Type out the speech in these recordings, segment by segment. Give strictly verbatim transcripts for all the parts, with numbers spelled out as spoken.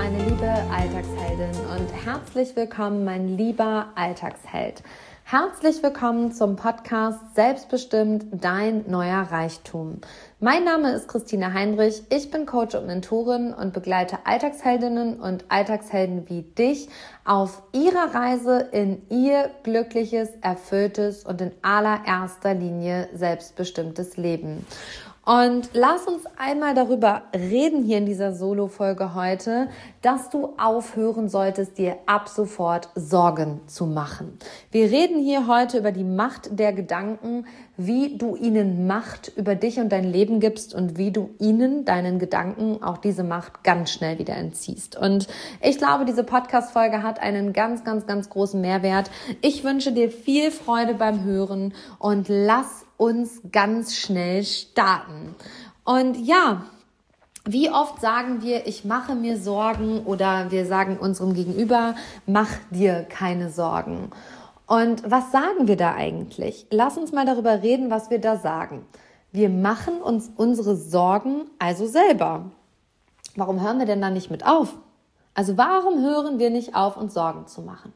meine liebe Alltagsheldin und herzlich willkommen, mein lieber Alltagsheld. Herzlich willkommen zum Podcast Selbstbestimmt, dein neuer Reichtum. Mein Name ist Christine Heinrich, ich bin Coach und Mentorin und begleite Alltagsheldinnen und Alltagshelden wie dich auf ihrer Reise in ihr glückliches, erfülltes und in allererster Linie selbstbestimmtes Leben. Und lass uns einmal darüber reden hier in dieser Solo-Folge heute, dass du aufhören solltest, dir ab sofort Sorgen zu machen. Wir reden hier heute über die Macht der Gedanken, wie du ihnen Macht über dich und dein Leben gibst und wie du ihnen, deinen Gedanken, auch diese Macht ganz schnell wieder entziehst. Und ich glaube, diese Podcast-Folge hat einen ganz, ganz, ganz großen Mehrwert. Ich wünsche dir viel Freude beim Hören und lass uns ganz schnell starten. Und ja, wie oft sagen wir, ich mache mir Sorgen, oder wir sagen unserem Gegenüber, mach dir keine Sorgen. Und was sagen wir da eigentlich? Lass uns mal darüber reden, was wir da sagen. Wir machen uns unsere Sorgen also selber. Warum hören wir denn da nicht mit auf? Also warum hören wir nicht auf, uns Sorgen zu machen?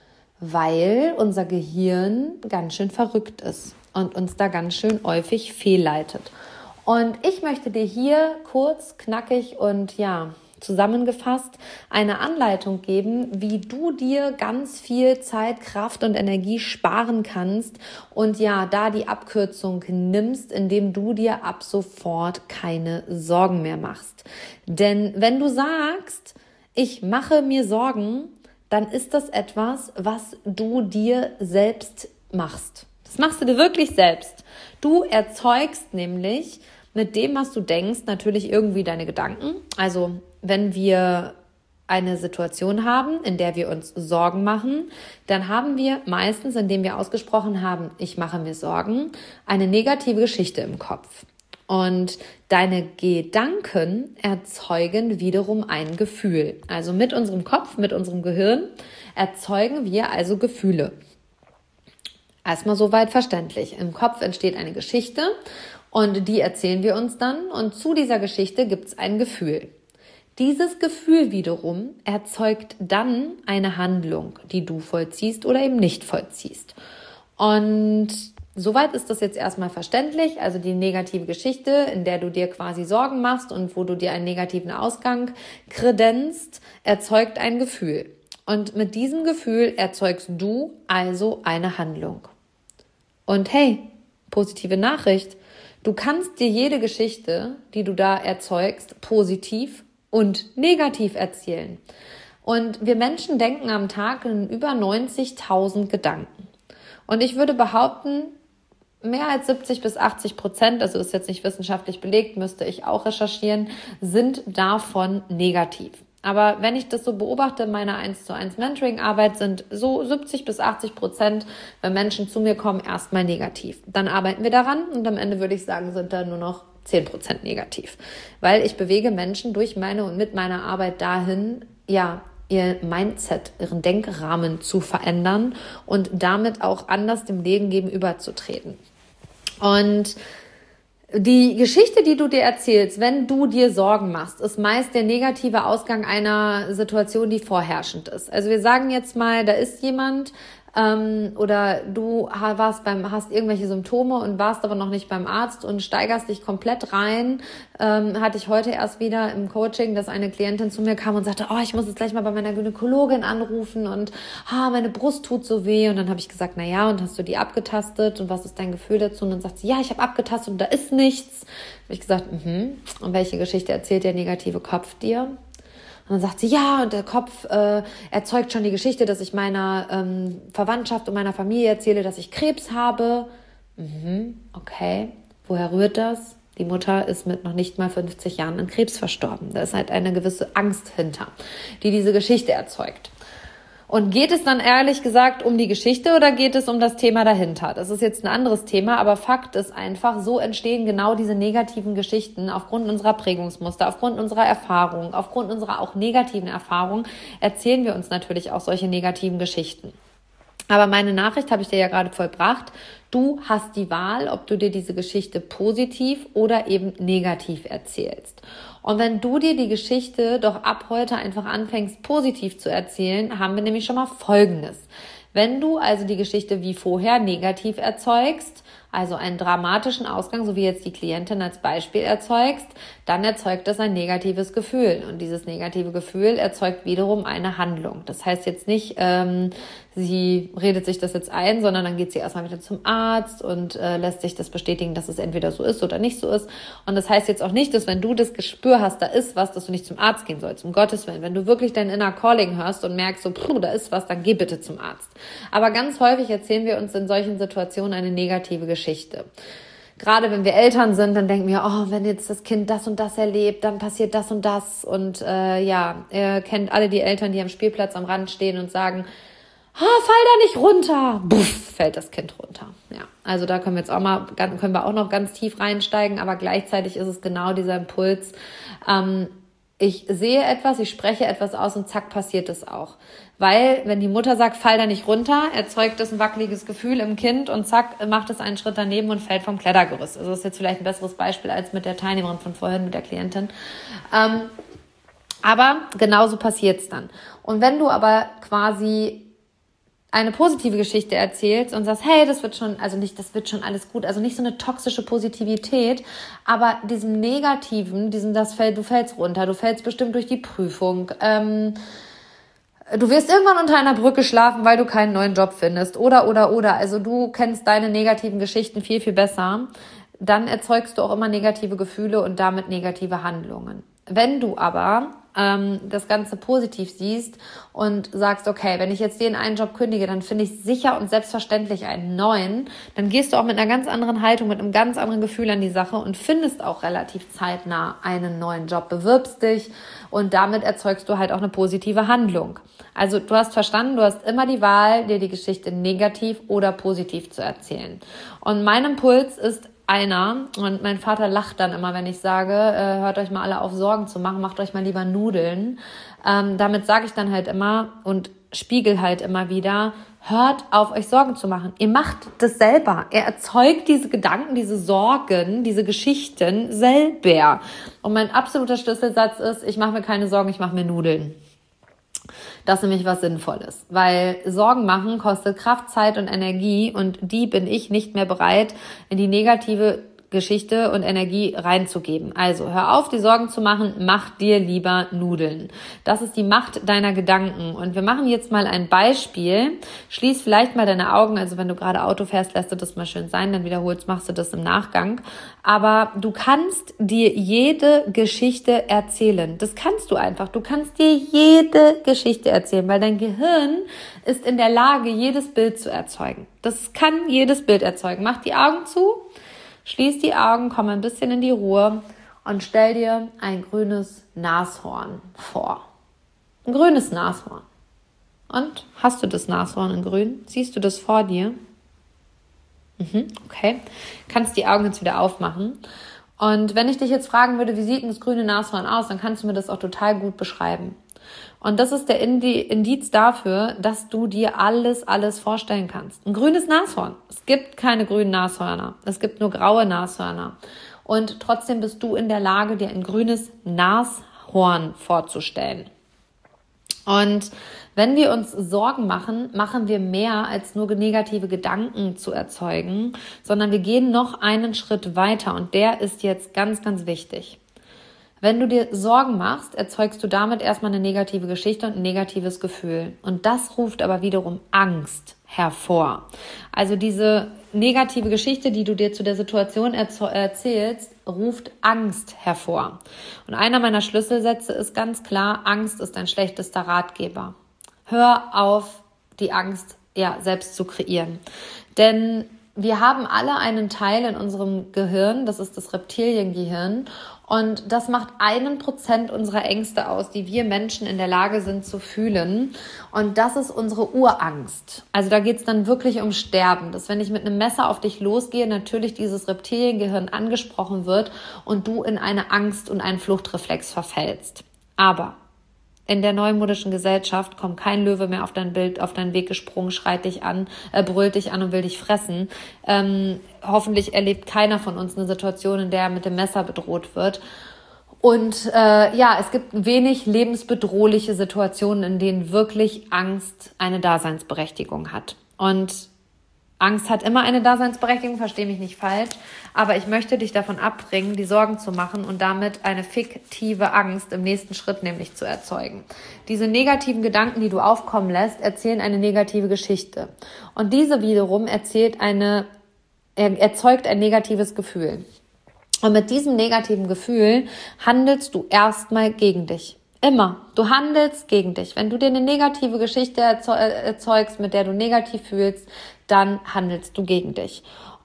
Weil unser Gehirn ganz schön verrückt ist und uns da ganz schön häufig fehlleitet. Und ich möchte dir hier kurz, knackig und ja, zusammengefasst eine Anleitung geben, wie du dir ganz viel Zeit, Kraft und Energie sparen kannst und ja, da die Abkürzung nimmst, indem du dir ab sofort keine Sorgen mehr machst. Denn wenn du sagst, ich mache mir Sorgen, dann ist das etwas, was du dir selbst machst. Das machst du dir wirklich selbst. Du erzeugst nämlich mit dem, was du denkst, natürlich irgendwie deine Gedanken. Also wenn wir eine Situation haben, in der wir uns Sorgen machen, dann haben wir meistens, indem wir ausgesprochen haben, ich mache mir Sorgen, eine negative Geschichte im Kopf. Und deine Gedanken erzeugen wiederum ein Gefühl. Also mit unserem Kopf, mit unserem Gehirn erzeugen wir also Gefühle. Erstmal soweit verständlich. Im Kopf entsteht eine Geschichte und die erzählen wir uns dann. Und zu dieser Geschichte gibt es ein Gefühl. Dieses Gefühl wiederum erzeugt dann eine Handlung, die du vollziehst oder eben nicht vollziehst. Und soweit ist das jetzt erstmal verständlich, also die negative Geschichte, in der du dir quasi Sorgen machst und wo du dir einen negativen Ausgang kredenzt, erzeugt ein Gefühl. Und mit diesem Gefühl erzeugst du also eine Handlung. Und hey, positive Nachricht, du kannst dir jede Geschichte, die du da erzeugst, positiv und negativ erzählen. Und wir Menschen denken am Tag in über neunzigtausend Gedanken. Und ich würde behaupten, mehr als siebzig bis achtzig Prozent, also ist jetzt nicht wissenschaftlich belegt, müsste ich auch recherchieren, sind davon negativ. Aber wenn ich das so beobachte in meiner eins zu eins Mentoring-Arbeit, sind so siebzig bis achtzig Prozent, wenn Menschen zu mir kommen, erstmal negativ. Dann arbeiten wir daran und am Ende würde ich sagen, sind da nur noch zehn Prozent negativ. Weil ich bewege Menschen durch meine und mit meiner Arbeit dahin, ja, ihr Mindset, ihren Denkrahmen zu verändern und damit auch anders dem Leben gegenüberzutreten. Und die Geschichte, die du dir erzählst, wenn du dir Sorgen machst, ist meist der negative Ausgang einer Situation, die vorherrschend ist. Also wir sagen jetzt mal, da ist jemand ähm, oder du warst beim, hast irgendwelche Symptome und warst aber noch nicht beim Arzt und steigerst dich komplett rein. Ähm, hatte ich heute erst wieder im Coaching, dass eine Klientin zu mir kam und sagte, oh, ich muss jetzt gleich mal bei meiner Gynäkologin anrufen und ah, meine Brust tut so weh. Und dann habe ich gesagt, na ja, und hast du die abgetastet und was ist dein Gefühl dazu? Und dann sagt sie, ja, ich habe abgetastet und da ist nichts. Habe ich gesagt, mhm. Und welche Geschichte erzählt der negative Kopf dir? Und dann sagt sie, ja, und der Kopf äh, erzeugt schon die Geschichte, dass ich meiner ähm, Verwandtschaft und meiner Familie erzähle, dass ich Krebs habe. Mhm, okay, woher rührt das? Die Mutter ist mit noch nicht mal fünfzig Jahren an Krebs verstorben. Da ist halt eine gewisse Angst hinter, die diese Geschichte erzeugt. Und geht es dann ehrlich gesagt um die Geschichte oder geht es um das Thema dahinter? Das ist jetzt ein anderes Thema, aber Fakt ist einfach, so entstehen genau diese negativen Geschichten aufgrund unserer Prägungsmuster, aufgrund unserer Erfahrungen, aufgrund unserer auch negativen Erfahrungen erzählen wir uns natürlich auch solche negativen Geschichten. Aber meine Nachricht habe ich dir ja gerade vollbracht. Du hast die Wahl, ob du dir diese Geschichte positiv oder eben negativ erzählst. Und wenn du dir die Geschichte doch ab heute einfach anfängst, positiv zu erzählen, haben wir nämlich schon mal Folgendes. Wenn du also die Geschichte wie vorher negativ erzeugst, also einen dramatischen Ausgang, so wie jetzt die Klientin als Beispiel erzeugst, dann erzeugt das ein negatives Gefühl. Und dieses negative Gefühl erzeugt wiederum eine Handlung. Das heißt jetzt nicht, ähm, sie redet sich das jetzt ein, sondern dann geht sie erstmal wieder zum Arzt und äh, lässt sich das bestätigen, dass es entweder so ist oder nicht so ist. Und das heißt jetzt auch nicht, dass wenn du das Gespür hast, da ist was, dass du nicht zum Arzt gehen sollst, um Gottes Willen. Wenn du wirklich dein Inner Calling hörst und merkst, so, puh, da ist was, dann geh bitte zum Arzt. Aber ganz häufig erzählen wir uns in solchen Situationen eine negative Geschichte. Gerade wenn wir Eltern sind, dann denken wir, oh, wenn jetzt das Kind das und das erlebt, dann passiert das und das. Und äh, ja, ihr kennt alle die Eltern, die am Spielplatz am Rand stehen und sagen, oh, fall da nicht runter. Buff, fällt das Kind runter. Ja, also da können wir jetzt auch mal, können wir auch noch ganz tief reinsteigen, aber gleichzeitig ist es genau dieser Impuls. Ähm, ich sehe etwas, ich spreche etwas aus und zack, passiert es auch. Weil, wenn die Mutter sagt, fall da nicht runter, erzeugt das ein wackeliges Gefühl im Kind und zack, macht es einen Schritt daneben und fällt vom Klettergerüst. Also das ist jetzt vielleicht ein besseres Beispiel als mit der Teilnehmerin von vorhin, mit der Klientin. Ähm, aber genauso passiert es dann. Und wenn du aber quasi eine positive Geschichte erzählst und sagst, hey, das wird schon, also nicht, das wird schon alles gut, also nicht so eine toxische Positivität, aber diesem Negativen, diesem, das fällt, du fällst runter, du fällst bestimmt durch die Prüfung, ähm, du wirst irgendwann unter einer Brücke schlafen, weil du keinen neuen Job findest, oder, oder, oder, also du kennst deine negativen Geschichten viel, viel besser, dann erzeugst du auch immer negative Gefühle und damit negative Handlungen. Wenn du aber ähm, das Ganze positiv siehst und sagst, okay, wenn ich jetzt den einen Job kündige, dann finde ich sicher und selbstverständlich einen neuen, dann gehst du auch mit einer ganz anderen Haltung, mit einem ganz anderen Gefühl an die Sache und findest auch relativ zeitnah einen neuen Job, bewirbst dich und damit erzeugst du halt auch eine positive Handlung. Also du hast verstanden, du hast immer die Wahl, dir die Geschichte negativ oder positiv zu erzählen. Und mein Impuls ist einer, und mein Vater lacht dann immer, wenn ich sage, äh, hört euch mal alle auf, Sorgen zu machen, macht euch mal lieber Nudeln. Ähm, damit sage ich dann halt immer und spiegel halt immer wieder, hört auf, euch Sorgen zu machen. Ihr macht das selber. Er erzeugt diese Gedanken, diese Sorgen, diese Geschichten selber. Und mein absoluter Schlüsselsatz ist, ich mache mir keine Sorgen, ich mache mir Nudeln. Das ist nämlich was Sinnvolles, weil Sorgen machen kostet Kraft, Zeit und Energie und die bin ich nicht mehr bereit, in die negative Geschichte und Energie reinzugeben. Also hör auf, die Sorgen zu machen, mach dir lieber Nudeln. Das ist die Macht deiner Gedanken. Und wir machen jetzt mal ein Beispiel. Schließ vielleicht mal deine Augen, also wenn du gerade Auto fährst, lässt du das mal schön sein, dann wiederholst, machst du das im Nachgang. Aber du kannst dir jede Geschichte erzählen. Das kannst du einfach. Du kannst dir jede Geschichte erzählen, weil dein Gehirn ist in der Lage, jedes Bild zu erzeugen. Das kann jedes Bild erzeugen. Mach die Augen zu. Schließ die Augen, komm ein bisschen in die Ruhe und stell dir ein grünes Nashorn vor. Ein grünes Nashorn. Und hast du das Nashorn in grün? Siehst du das vor dir? Mhm, okay. Kannst die Augen jetzt wieder aufmachen. Und wenn ich dich jetzt fragen würde, wie sieht denn das grüne Nashorn aus, dann kannst du mir das auch total gut beschreiben. Und das ist der Indiz dafür, dass du dir alles, alles vorstellen kannst. Ein grünes Nashorn. Es gibt keine grünen Nashörner. Es gibt nur graue Nashörner. Und trotzdem bist du in der Lage, dir ein grünes Nashorn vorzustellen. Und wenn wir uns Sorgen machen, machen wir mehr als nur negative Gedanken zu erzeugen, sondern wir gehen noch einen Schritt weiter und der ist jetzt ganz, ganz wichtig. Wenn du dir Sorgen machst, erzeugst du damit erstmal eine negative Geschichte und ein negatives Gefühl. Und das ruft aber wiederum Angst hervor. Also diese negative Geschichte, die du dir zu der Situation erzählst, ruft Angst hervor. Und einer meiner Schlüsselsätze ist ganz klar, Angst ist ein schlechtester Ratgeber. Hör auf, die Angst ja selbst zu kreieren. Denn wir haben alle einen Teil in unserem Gehirn, das ist das Reptiliengehirn, und das macht einen Prozent unserer Ängste aus, die wir Menschen in der Lage sind zu fühlen. Und das ist unsere Urangst. Also da geht es dann wirklich um Sterben. Dass wenn ich mit einem Messer auf dich losgehe, natürlich dieses Reptiliengehirn angesprochen wird und du in eine Angst und einen Fluchtreflex verfällst. Aber In der neumodischen Gesellschaft kommt kein Löwe mehr auf dein Bild, auf deinen Weg gesprungen, schreit dich an, äh, brüllt dich an und will dich fressen. Ähm, hoffentlich erlebt keiner von uns eine Situation, in der er mit dem Messer bedroht wird. Und äh, ja, es gibt wenig lebensbedrohliche Situationen, in denen wirklich Angst eine Daseinsberechtigung hat. Und Angst hat immer eine Daseinsberechtigung, verstehe mich nicht falsch, aber ich möchte dich davon abbringen, die Sorgen zu machen und damit eine fiktive Angst im nächsten Schritt nämlich zu erzeugen. Diese negativen Gedanken, die du aufkommen lässt, erzählen eine negative Geschichte. Und diese wiederum erzählt eine, erzeugt ein negatives Gefühl. Und mit diesem negativen Gefühl handelst du erstmal gegen dich. Immer. Du handelst gegen dich. Wenn du dir eine negative Geschichte erzeugst, mit der du negativ fühlst, dann handelst du gegen dich.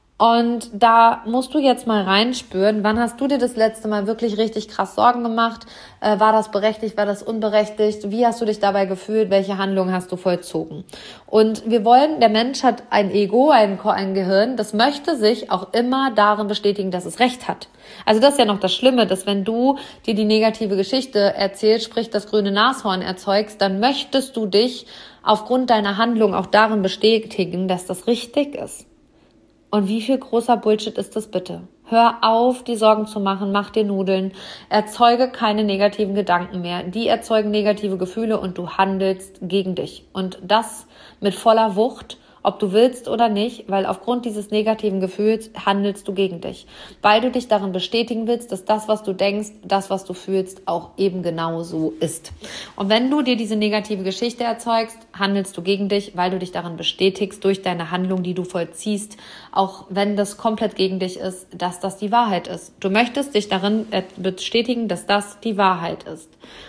Und da musst du jetzt mal reinspüren, wann hast du dir das letzte Mal wirklich richtig krass Sorgen gemacht? Äh, war das berechtigt, war das unberechtigt? Wie hast du dich dabei gefühlt? Welche Handlungen hast du vollzogen? Und wir wollen, der Mensch hat ein Ego, ein, ein Gehirn, das möchte sich auch immer darin bestätigen, dass es Recht hat. Also das ist ja noch das Schlimme, dass wenn du dir die negative Geschichte erzählst, sprich das grüne Nashorn erzeugst, dann möchtest du dich aufgrund deiner Handlung auch darin bestätigen, dass das richtig ist. Und wie viel großer Bullshit ist das bitte? Hör auf, die Sorgen zu machen, mach dir Nudeln, erzeuge keine negativen Gedanken mehr. Die erzeugen negative Gefühle und du handelst gegen dich. Und das mit voller Wucht, ob du willst oder nicht, weil aufgrund dieses negativen Gefühls handelst du gegen dich. Weil du dich darin bestätigen willst, dass das, was du denkst, das, was du fühlst, auch eben genau so ist. Und wenn du dir diese negative Geschichte erzeugst, handelst du gegen dich, weil du dich darin bestätigst durch deine Handlung, die du vollziehst, auch wenn das komplett gegen dich ist, dass das die Wahrheit ist. Du möchtest dich darin bestätigen, dass das die Wahrheit ist.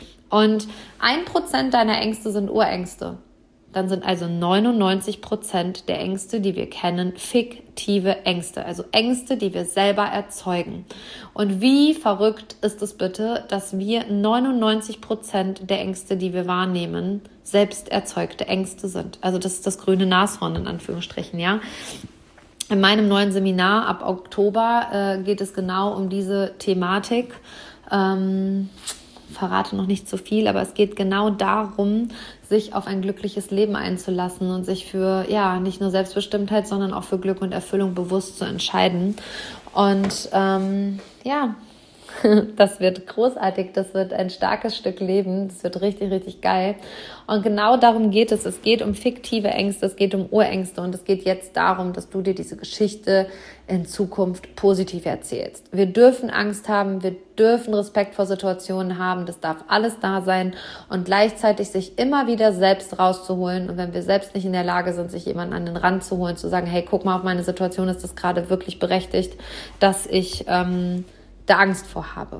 Und ein Prozent deiner Ängste sind Urängste. Dann sind also neunundneunzig Prozent der Ängste, die wir kennen, fiktive Ängste. Also Ängste, die wir selber erzeugen. Und wie verrückt ist es bitte, dass wir neunundneunzig Prozent der Ängste, die wir wahrnehmen, selbst erzeugte Ängste sind. Also das ist das grüne Nashorn in Anführungsstrichen, ja. In meinem neuen Seminar ab Oktober äh, geht es genau um diese Thematik. Ähm, verrate noch nicht zu viel, aber es geht genau darum, sich auf ein glückliches Leben einzulassen und sich für, ja, nicht nur Selbstbestimmtheit, sondern auch für Glück und Erfüllung bewusst zu entscheiden. Und ähm, ja, das wird großartig, das wird ein starkes Stück Leben, das wird richtig, richtig geil. Und genau darum geht es. Es geht um fiktive Ängste, es geht um Urängste und es geht jetzt darum, dass du dir diese Geschichte in Zukunft positiv erzählst. Wir dürfen Angst haben, wir dürfen Respekt vor Situationen haben, das darf alles da sein und gleichzeitig sich immer wieder selbst rauszuholen. Und wenn wir selbst nicht in der Lage sind, sich jemanden an den Rand zu holen, zu sagen, hey, guck mal auf meine Situation, ist das gerade wirklich berechtigt, dass ich ähm, da Angst vor habe.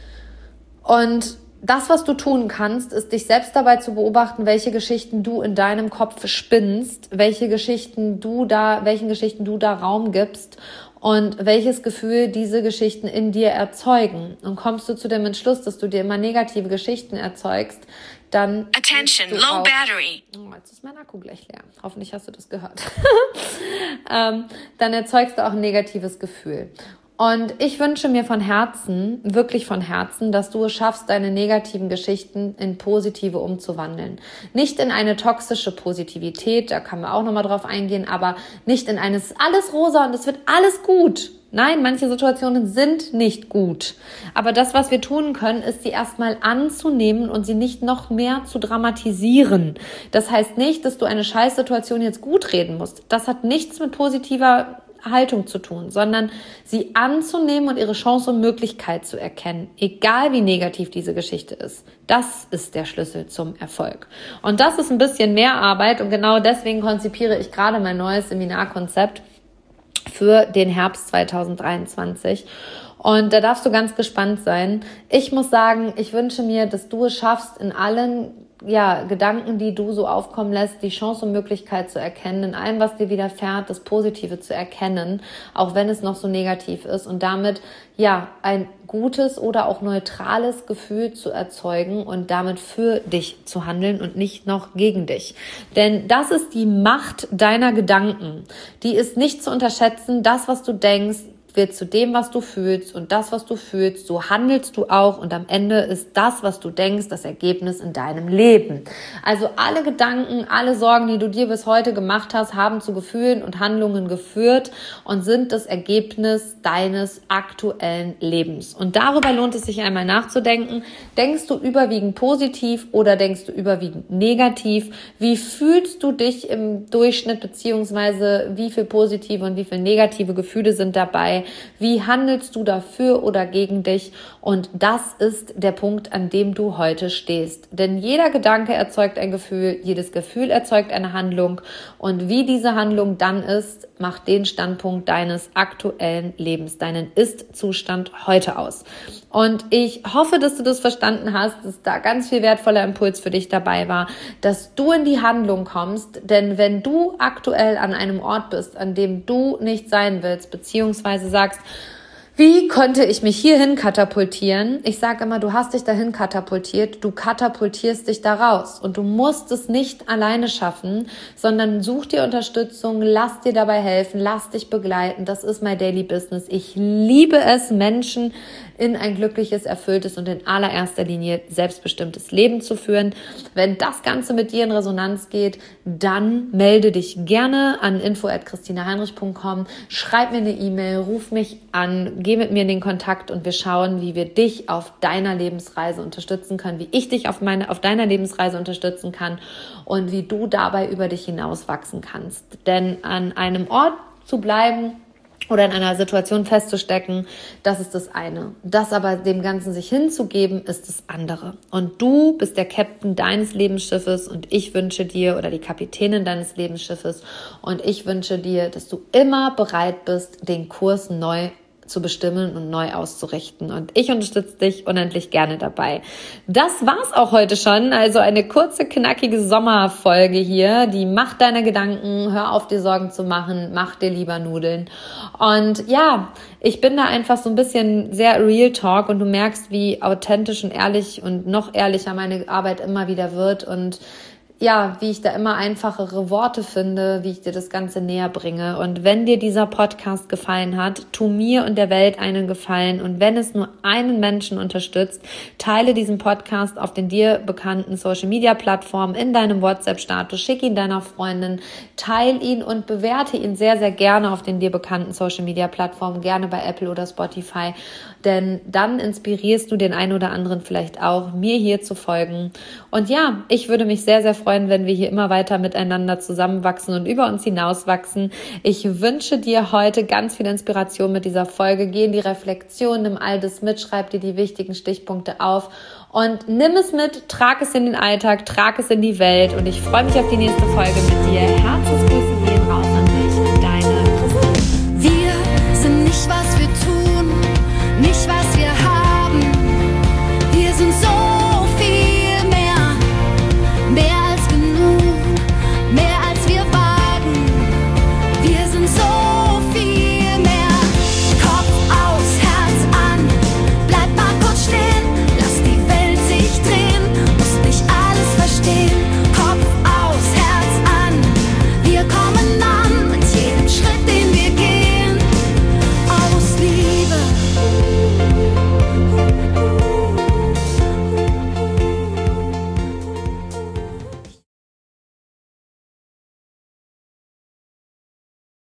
Und das, was du tun kannst, ist, dich selbst dabei zu beobachten, welche Geschichten du in deinem Kopf spinnst, welche Geschichten du da, welchen Geschichten du da Raum gibst und welches Gefühl diese Geschichten in dir erzeugen. Und kommst du zu dem Entschluss, dass du dir immer negative Geschichten erzeugst, dann Attention, low auch, battery. Oh, jetzt ist mein Akku gleich leer. Hoffentlich hast du das gehört. ähm, dann erzeugst du auch ein negatives Gefühl. Und ich wünsche mir von Herzen, wirklich von Herzen, dass du es schaffst, deine negativen Geschichten in positive umzuwandeln. Nicht in eine toxische Positivität, da kann man auch nochmal drauf eingehen, aber nicht in eines alles rosa und es wird alles gut. Nein, manche Situationen sind nicht gut. Aber das, was wir tun können, ist, sie erstmal anzunehmen und sie nicht noch mehr zu dramatisieren. Das heißt nicht, dass du eine Scheißsituation jetzt gut reden musst. Das hat nichts mit positiver Haltung zu tun, sondern sie anzunehmen und ihre Chance und Möglichkeit zu erkennen, egal wie negativ diese Geschichte ist. Das ist der Schlüssel zum Erfolg. Und das ist ein bisschen mehr Arbeit und genau deswegen konzipiere ich gerade mein neues Seminarkonzept für den Herbst zwanzig dreiundzwanzig. Und da darfst du ganz gespannt sein. Ich muss sagen, ich wünsche mir, dass du es schaffst, in allen ja, Gedanken, die du so aufkommen lässt, die Chance und Möglichkeit zu erkennen, in allem, was dir widerfährt, das Positive zu erkennen, auch wenn es noch so negativ ist und damit ja ein gutes oder auch neutrales Gefühl zu erzeugen und damit für dich zu handeln und nicht noch gegen dich. Denn das ist die Macht deiner Gedanken. Die ist nicht zu unterschätzen. Das, was du denkst, wird zu dem, was du fühlst, und das, was du fühlst, so handelst du auch, und am Ende ist das, was du denkst, das Ergebnis in deinem Leben. Also alle Gedanken, alle Sorgen, die du dir bis heute gemacht hast, haben zu Gefühlen und Handlungen geführt und sind das Ergebnis deines aktuellen Lebens. Und darüber lohnt es sich einmal nachzudenken. Denkst du überwiegend positiv oder denkst du überwiegend negativ? Wie fühlst du dich im Durchschnitt, beziehungsweise wie viel positive und wie viel negative Gefühle sind dabei? Wie handelst du dafür oder gegen dich? Und das ist der Punkt, an dem du heute stehst. Denn jeder Gedanke erzeugt ein Gefühl, jedes Gefühl erzeugt eine Handlung. Und wie diese Handlung dann ist, macht den Standpunkt deines aktuellen Lebens, deinen Ist-Zustand heute aus. Und ich hoffe, dass du das verstanden hast, dass da ganz viel wertvoller Impuls für dich dabei war, dass du in die Handlung kommst. Denn wenn du aktuell an einem Ort bist, an dem du nicht sein willst, beziehungsweise sagst, wie konnte ich mich hierhin katapultieren? Ich sage immer, du hast dich dahin katapultiert, du katapultierst dich da raus. Und du musst es nicht alleine schaffen, sondern such dir Unterstützung, lass dir dabei helfen, lass dich begleiten. Das ist mein Daily Business. Ich liebe es, Menschen in ein glückliches, erfülltes und in allererster Linie selbstbestimmtes Leben zu führen. Wenn das Ganze mit dir in Resonanz geht, dann melde dich gerne an info at christina heinrich punkt com, schreib mir eine E-Mail, ruf mich an, geh mit mir in den Kontakt und wir schauen, wie wir dich auf deiner Lebensreise unterstützen können, wie ich dich auf meine, auf deiner Lebensreise unterstützen kann und wie du dabei über dich hinaus wachsen kannst. Denn an einem Ort zu bleiben oder in einer Situation festzustecken, das ist das eine. Das aber dem Ganzen sich hinzugeben, ist das andere. Und du bist der Captain deines Lebensschiffes und ich wünsche dir, oder die Kapitänin deines Lebensschiffes, und ich wünsche dir, dass du immer bereit bist, den Kurs neu zu bestimmen und neu auszurichten. Und ich unterstütze dich unendlich gerne dabei. Das war's auch heute schon. Also eine kurze, knackige Sommerfolge hier. Die Macht deiner Gedanken. Hör auf, dir Sorgen zu machen. Mach dir lieber Nudeln. Und ja, ich bin da einfach so ein bisschen sehr Real Talk und du merkst, wie authentisch und ehrlich und noch ehrlicher meine Arbeit immer wieder wird und ja, wie ich da immer einfachere Worte finde, wie ich dir das Ganze näher bringe. Und wenn dir dieser Podcast gefallen hat, tu mir und der Welt einen Gefallen. Und wenn es nur einen Menschen unterstützt, teile diesen Podcast auf den dir bekannten Social-Media-Plattformen, in deinem WhatsApp-Status, schick ihn deiner Freundin, teile ihn und bewerte ihn sehr, sehr gerne auf den dir bekannten Social-Media-Plattformen, gerne bei Apple oder Spotify. Denn dann inspirierst du den einen oder anderen vielleicht auch, mir hier zu folgen. Und ja, ich würde mich sehr, sehr freuen, wenn wir hier immer weiter miteinander zusammenwachsen und über uns hinauswachsen. Ich wünsche dir heute ganz viel Inspiration mit dieser Folge. Geh in die Reflexion, nimm all das mit, schreib dir die wichtigen Stichpunkte auf und nimm es mit, trag es in den Alltag, trag es in die Welt. Und ich freue mich auf die nächste Folge mit dir. Herzensgrüße.